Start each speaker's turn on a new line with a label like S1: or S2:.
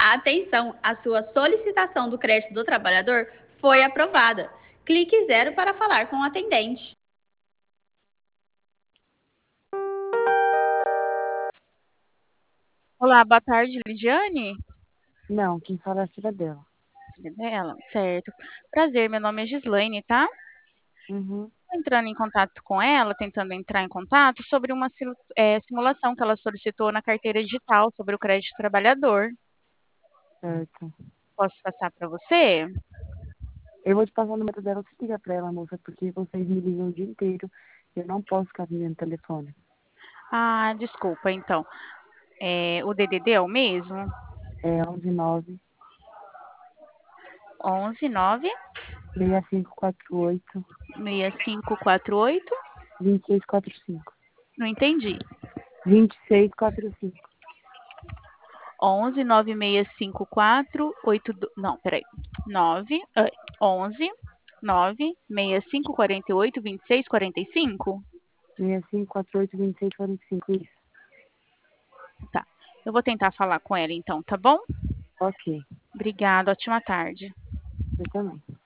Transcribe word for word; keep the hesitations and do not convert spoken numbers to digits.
S1: Atenção, a sua solicitação do crédito do trabalhador foi aprovada. Clique zero para falar com o atendente.
S2: Olá, boa tarde, Lidiane.
S3: Não, quem fala é a filha dela.
S2: Filha dela, certo. Prazer, meu nome é Gislaine, tá?
S3: Uhum,
S2: Tô entrando em contato com ela, tentando entrar em contato sobre uma sil- é, simulação que ela solicitou na carteira digital sobre o crédito trabalhador.
S3: certo.
S2: Posso passar para você?
S3: Eu vou te passar o número dela, você liga pra ela, moça, porque vocês me ligam o dia inteiro. Eu não posso ficar atendendo telefone.
S2: Ah, desculpa, então. É, o D D D é o mesmo?
S3: É onze nove,
S2: onze nove
S3: seis cinco quatro oito,
S2: seis cinco quatro oito.
S3: dois seis quatro cinco.
S2: Não entendi.
S3: dois seis quatro cinco.
S2: onze nove seis cinco quatro oito. Não, peraí. nove, ah, onze nove seis cinco quatro oito vinte e seis quarenta e cinco.
S3: seis cinco quatro oito, dois seis quatro cinco, isso.
S2: Tá. Eu vou tentar falar com ela então, tá bom?
S3: Ok,
S2: Obrigada, ótima tarde.
S3: você também.